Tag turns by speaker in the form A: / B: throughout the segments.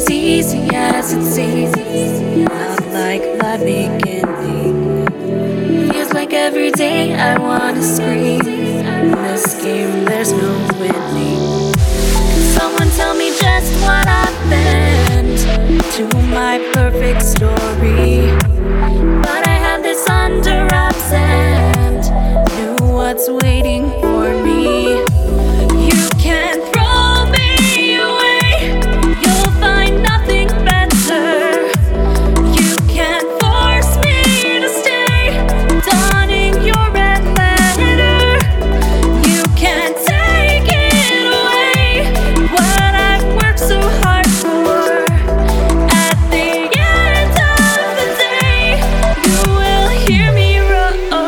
A: as easy as it seems. Not like my beginning. Feels like every day I wanna scream. In this game, there's no winning. Can someone tell me just what happened to my perfect story? But I have this under wraps and knew what's waiting for me. You can't throw me away. You'll find nothing better. You can't force me to stay. Donning your red letter. You can't take it away. What I've worked so hard for. At the end of the day, you will hear me roar.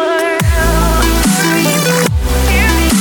A: Hear me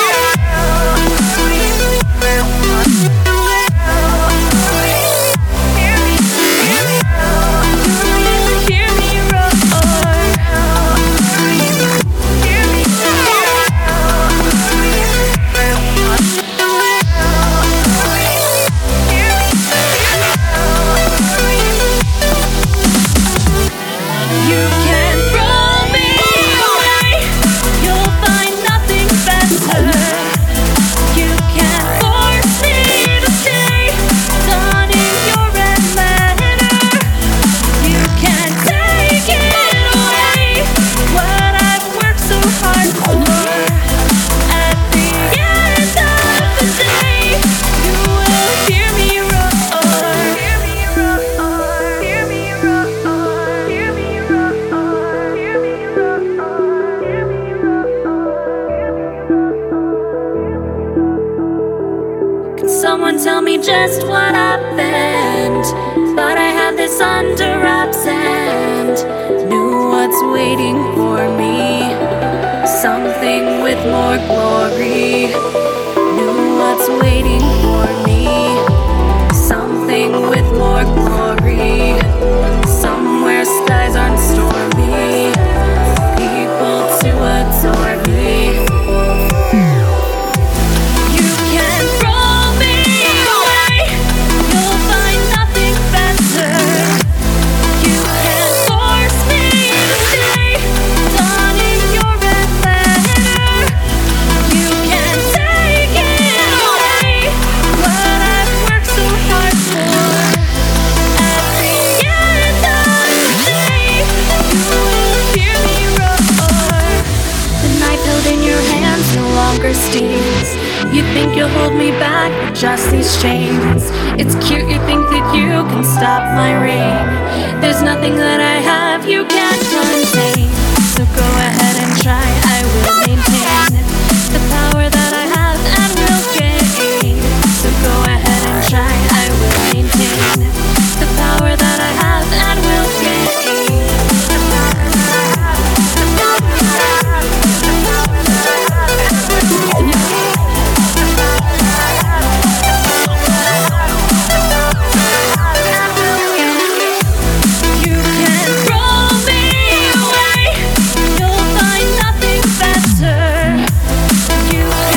A: You can't throw me away. You'll find nothing better. You can't force me to stay. Donning your red letter. You can't take it away. What I've worked so hard for. At the end of the day, you will hear me roar. Hear me roar. Hear me roar. Hear me roar. Hear me roar. Hear me roar. Can someone tell me just what happened? But I have this under wraps and knew what's waiting for me. Something with more glory. Knew what's waiting for me. Something with more glory. Somewhere skies aren't stormy. People to adore me. You can't throw me away. You'll find nothing better. You can't force me to stay. Donning your red letter. You can't take it away. What I've worked so hard for. At the end of the day, you will hear me roar. The knife held in your hands no longer stings. You think you'll hold me back with just these chains. It's cute you think that you can stop my reign. There's nothing that I have you can't contain. So go ahead and try, I will maintain the power that I have and will gain. So go ahead and try, I will maintain the power that I have and will gain. The power that I have, the power that I have, the power that I have, the power that I have. You can't throw me away. You'll find nothing better. You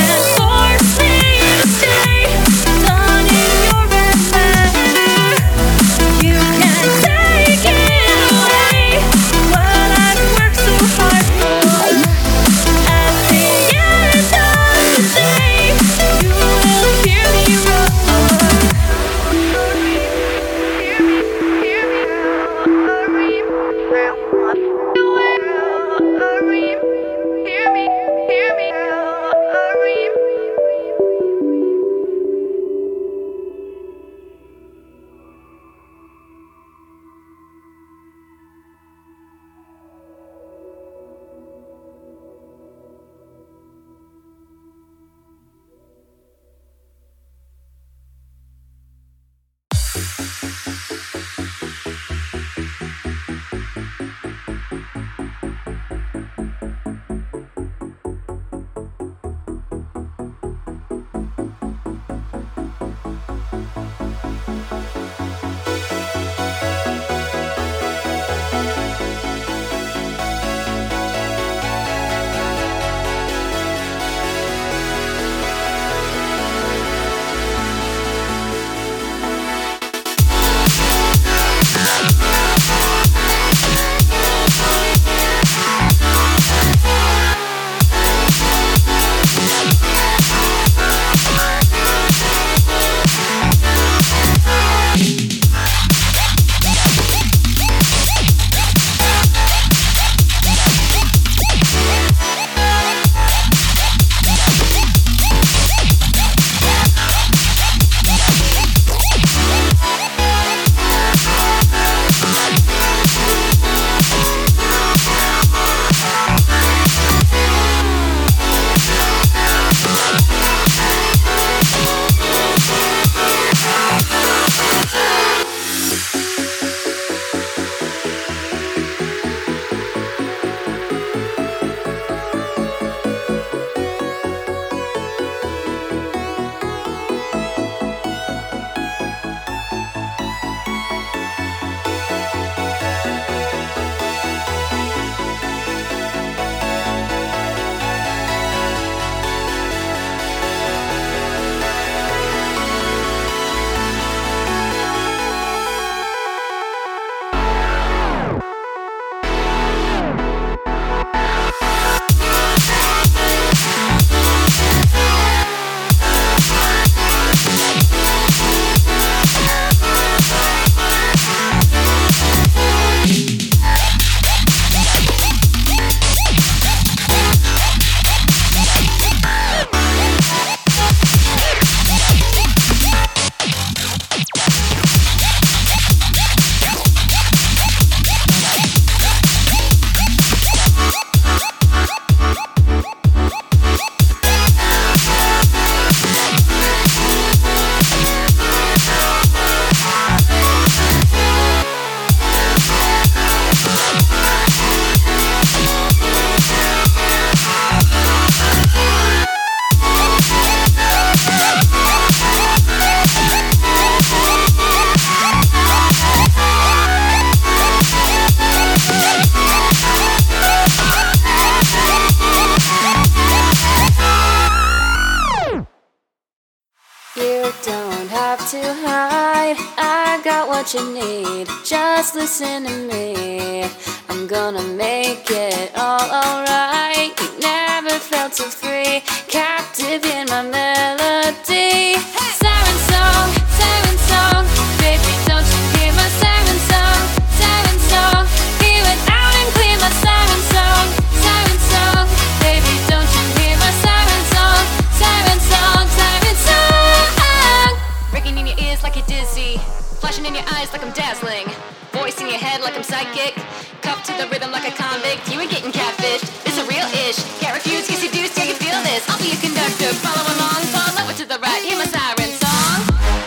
A: to hide, I got what you need. Just listen to me. I'm gonna make it all alright. You never felt so free, captive in my melody. Siren song, baby, don't you hear my siren song? Siren song, hear it out and clear my siren song. Siren song, baby, don't you hear my siren song? Siren song, siren song. Ringing in your ears like you're dizzy, flashing in your eyes like I'm dazzling, voice in your head like I'm psychic, cuffed to the rhythm like a convict. You ain't getting catfished, it's a real ish. Can't refuse, get seduced, yeah you feel this. I'll be your conductor, follow along, fall over to the right, hear my siren song.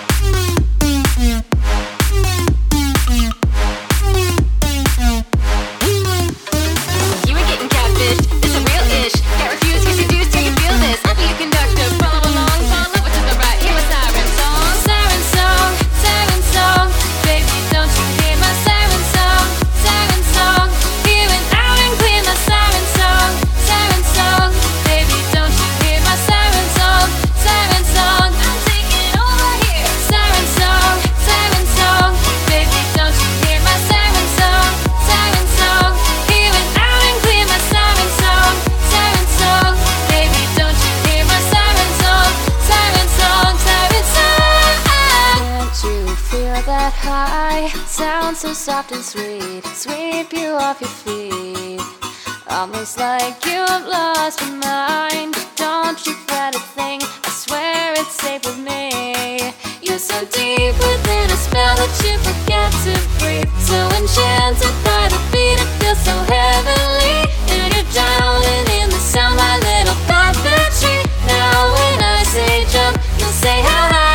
A: You ain't getting catfished, it's a real ish. Can't refuse, get seduced, yeah you feel this. I'll be your conductor, follow along, fall over to the right, hear my siren song. Siren song, baby, don't you hear my siren song? Siren song, hear it out and clear my siren song. Siren song, baby, don't you hear my siren song? Siren song, I'm taking over here. Siren song, baby, don't you hear my siren song? Siren song, hear it out and clear my siren song. Siren song, baby, don't you hear my siren song? Siren song, siren song. Can't you feel that high? Sounds so soft and sweet, sweep you off your feet. Almost like you've lost your mind. Don't you fret a thing, I swear it's safe with me. You're so deep within a spell that you forget to breathe. So enchanted by the beat, it feels so heavenly. And you're drowning in the sound, my little puppetry. Now when I say jump, you'll say how high.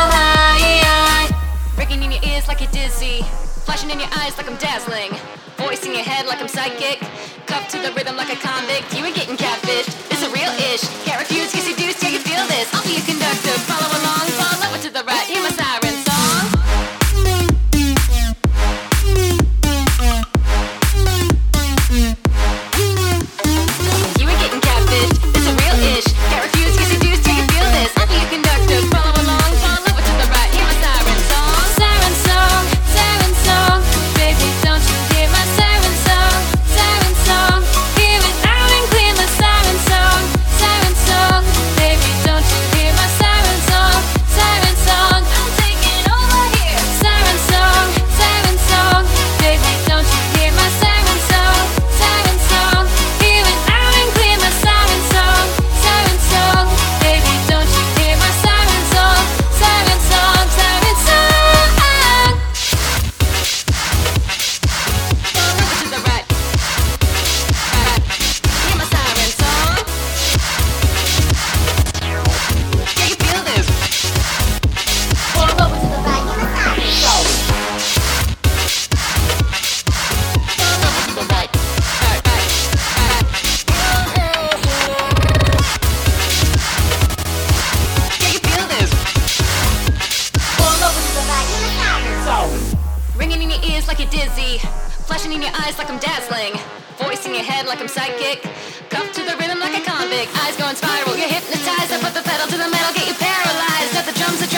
A: Ringing in your ears like you're dizzy, flashing in your eyes like I'm dazzling, voice in your head like I'm psychic, cuffed to the rhythm like a convict. You ain't getting catfished, it's a real ish. Can't refuse, get seduced, yeah you feel this. I'll be your conductor, follow along, fall over to the right, hear my siren song. You ain't getting catfished, it's a real ish. Can't refuse, get seduced, yeah you feel this. I'll be your conductor, follow along, fall over to the right, hear my siren song. Siren song, baby, don't you hear my siren song? Siren song, hear it out and clear my siren song. Siren song, baby, don't you hear my siren song? Siren song, I'm taking over here. Siren song, baby, don't you hear my siren song? Siren song, hear it out and clear my siren song. Siren song, baby, don't you hear my siren song? Siren song, siren song. Fall over to the right, hear my siren song. Yeah, you feel this. Fall over to the right, hear my siren song. Fall over to the right, yeah, you feel this. Fall over to the right, hear my siren song. Ringing in your ears like you're dizzy, flashing in your eyes like I'm dazzling, voice in your head like I'm psychic, cuffed to the rhythm like a convict. Eyes going spiral, you're hypnotized. I put the pedal to the metal, get you paralyzed. Let the drums